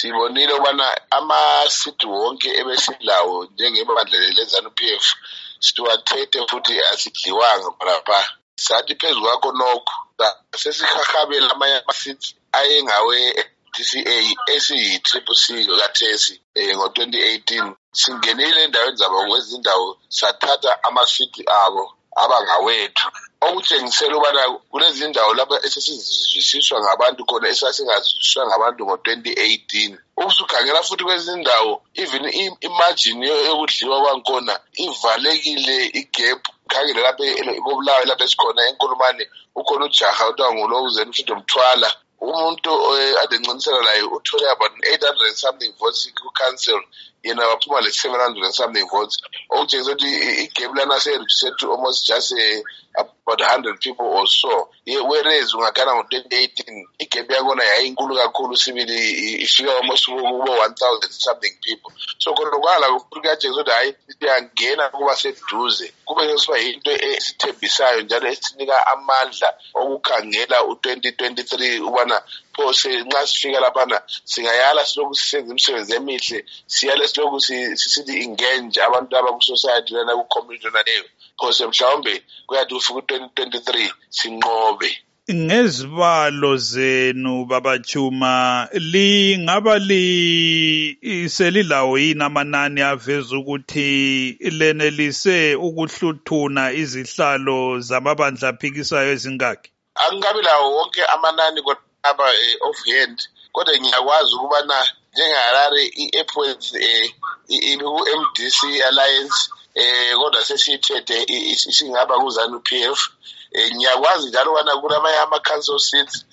sibonile ukubana ama-seat wonke ebesilawo njengebandla le-ZANU-PF siwathethe futhi asidliwanga lapha. Sathi phezu kwakho nokho sesihahabela amanye ama-seats ayengawe DCA esiyi-CCC kathesi ngo-2018. Singenile endaweni zabo kwezindawo sathatha ama-seat abo abangawethu, okutshengisela ukubana kulezi ndawo lapha esesizwisiswa ngabantu khona esasingazwisiswa ngabantu ngo-2018. Usukhangela futhi kwezindawo even imagine yokudliwa kwakhona ivalekile igap. Khangela lapha eBulawayo lapha esikhona eNkulumane ukhona ujaha uthiwa nguLokuzeni Freedom Thwala. Umuntu adencintisana laye uthole about 800 and something votes ku-council, yena waphuma le-700 and something votes, okutshengisa ukuthi igame lana se-reduced to almost just about 100 people or so. Whereas ungakhala ngo-2018 igame yakhona yayinkulu kakhulu, sibili ifika almost kubo 1,000 something people. So khona kwala kuyatshengisa ukuthi hayi siyangena kuba seduze, kube sesiba yinto esithembisayo njalo esinika amandla okukhangela u-2023 ubana phose nxa sifika laphana singayala silokhu sisenza imisebenzi emihle, siyale silokhu sisithi engage abantu abaku-society lana ku-community leyo, phose mhlawumbe kuyathi ufika u-2023 sinqobe. Ngezibalo zenu Baba Chuma, lingaba selilawo yini amanani aveza ukuthi lenelise ukuhluthuna izihlalo zamabandla aphikisayo ezingaki? Angabi lawo wonke amanani kodwa offhand, kodwa ngiyakwazi ukubana njengeHarare i-Airports iku-MDC Alliance kodwa sesiyithethe isingaba ku-ZANU-PF. Ngiyakwazi njalo ukubana kulamanye ama-council seats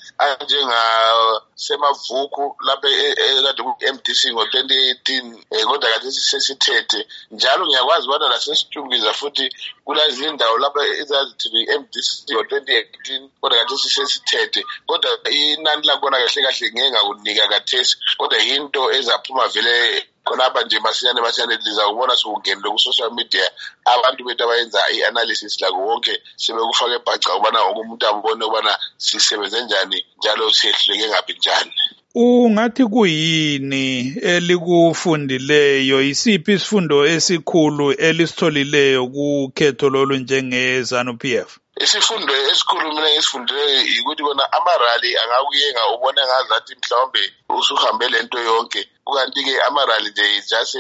anjengasemavuku lapha ekade ku-MDC ngo-2018 kodwa kade sesithethe. Njalo ngiyakwazi ukubana lasesitshungiza futhi kulezi ndawo lapha ezazithi i-MDC ngo-2018 kodwa kade sesithethe. Kodwa inani lakhona kahle kahle ngeke ngakunika kathesi, kodwa yinto ezaphuma vele khonapha nje masinyane lizakubona sokungenile ku-social media abantu bethu abayenza i-analysis lakho wonke sebekufaka ebhaca ukubana wonke umuntu abone ukubana sisebenze njani njalo siyehluleke ngaphi njani. Ungathi kuyini elikufundileyo, isiphi isifundo esikhulu elisitholileyo kukhetho lolu njenge-ZANU-PF? Isifundo esikhulu mina ngisifundileyo ukuthi kona amarali angakuyenga ubone ngazathi mhlawumbe usuhambe lento yonke, kukanti-ke amarali nje just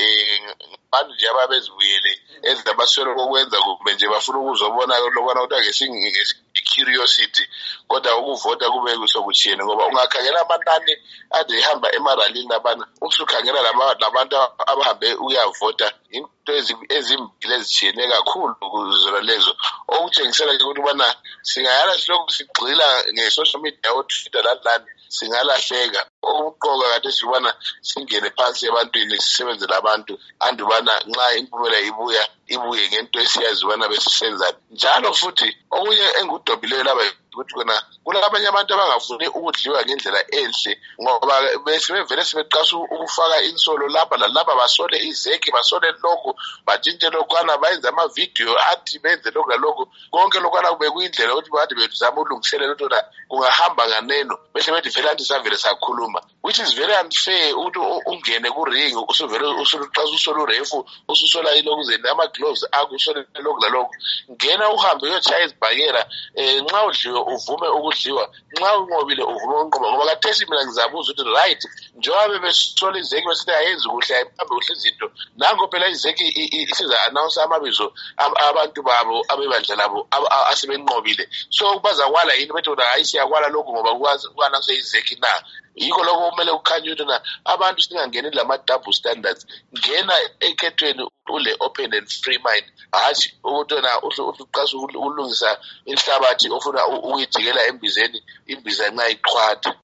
abantu nje ababezibuyele ezabaswele kokwenza kumbe nje bafuna ukuzobona lokwana ukuthi curiosity, kodwa ukuvota kube kusokutshiyene ngoba ungakhangela amanani ade ehamba emaralini labana usukhangela labantu abahambe uyavota into ezimbili ezitshiyene kakhulu kuzona lezo, okutshengisela ukuthi ubana singayala silokhu sigxila nge-social media o-Twitter lalani singalahleka. Okuqoka kade sibona singene phansi ebantwini sisebenze labantu andubana nxa impumela ibuye ngento esiyazi ubana besisenzani. Njalo futhi okunye engudobhileyo laba ukuthi kona kulabanye abantu abangafuni ukudliwa ngendlela enhle ngoba besebevele sebeqasa ukufaka insolo lapha lalapha, basole izeki, basole lokhu, batshintshe lokhwana, bayenza amavidiyo athi benze lokhu lalokhu. Konke lokhwana kube kuyindlela ukuthi bade bezama ulungiselela ukuthi kungahamba nganeno bese bethi vele anti savele sakhuluma, which is very unfair ukuthi ungene ku-ring usuvele usuqasa usole urefu ususola iLokuzeni ama-gloves akho usole lokhu lalokhu. Ngena uhambe uyotshaya izibhakela, nxa udliwe uvume ukudliwa, nxa unqobile uvume ukunqoba, ngoba kathesi mina ngizabuza ukuthi right njengoba bebesola izeki besithi ayenzi kuhle ayiphambe kuhle izinto, nango phela izeki isiza-announce amabizo abantu babo abebandla labo asebenqobile. So bazakwala yini bethi hayi siyakwala lokhu ngoba ku-announce izeki na? Yikho lokho kumele kukhanye ukuthi abantu singangeni lama-double standards. Ngena ekhethweni ule open and free mind, hatshi ukuthi uqasa ukulungisa inhlabathi ofuna ukuyijikela embizeni, imbiza nxa iqhwatha.